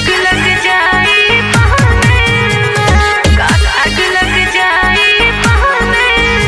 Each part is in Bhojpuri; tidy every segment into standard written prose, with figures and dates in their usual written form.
आग लग जाए बहाने में, आग लग जाए बहाने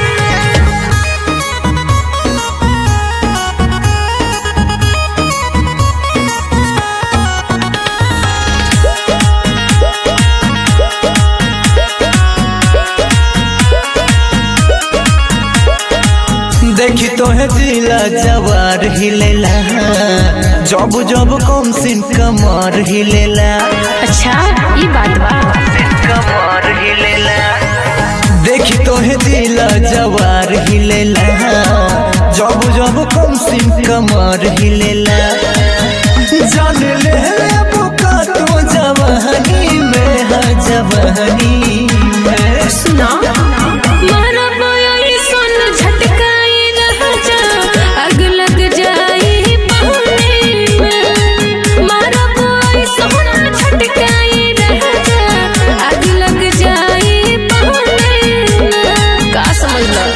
देखी तो है जिला जवार हिलेला, जब जब कम सिन कमर हिलेला। अच्छा ये बात बा, कमर हिलेला। देखी तो है जिला जवार हिलेला, जब जब कम सिन कमर हिलेला। जान ले बुका तो जवानी में है, जवानी में। सुना मारा बोया सोन झटकाई रह जा, आग लग जाए बहाने में। मारा बोया सोन झटकाई रह जा, आग लग जाए बहाने में। का समझ लो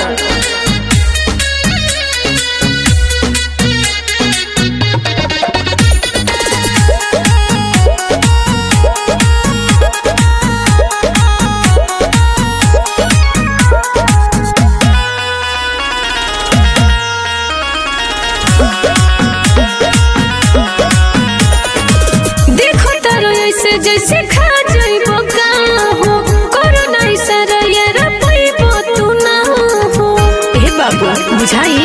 जैसे खा जाइबो का हो, कोरोना इशारा यार पैबो तू ना हो। ए बाबू बुझाई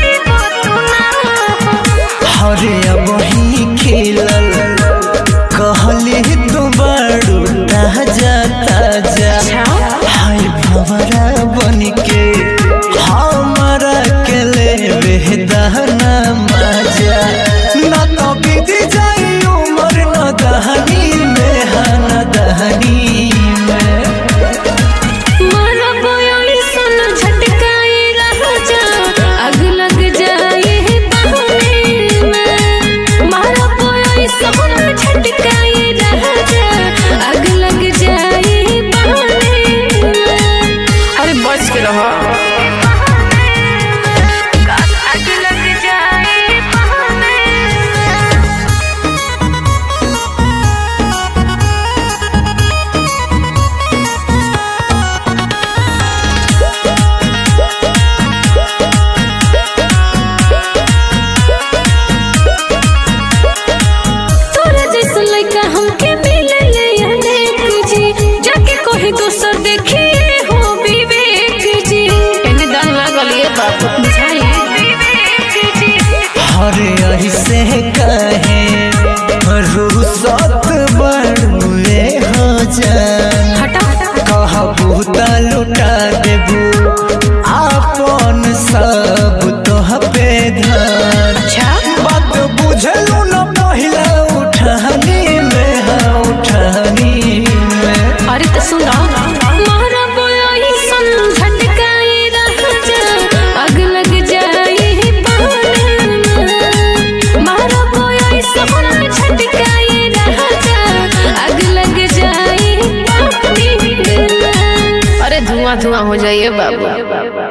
हरे वही खिलल कहली तू बड़ू ताजा ताजा। हाय भंवरा बन के हमारा के ले दहना मजा। ना तो बीत जाई उम्र न दहनी में, न दहनी में। मारा बोया सोन झटकाई रह जा, आग लग जाए बहाने में। मारा बोया सोन झटकाई रह जा, आग लग जाए बहाने में। अरे बच के रहो, आग लग जाए बहाने में। हमके मिले ले अनेक जी, जाके कोई दोसर देखिए हो विवेक जी। एने दान लागल ये बाबू बुझाई विवेक जी। हरे ऐसे कहे रुसत बड़ुए हो जान। हटा कहबू त लुटा देबू आपन सब तोह पे ध्यान। अच्छा बात बुझलू न पहिला उठानी में, हाँ उठानी में। अरे तो सुना मारा बोया सोन झटकाई रह जा, आग लग जाए बहाने में। मारा बोया सोन झटकाई रह जा, आग लग जाए बहाने में। अरे धुआं धुआं हो जाइए बाबू।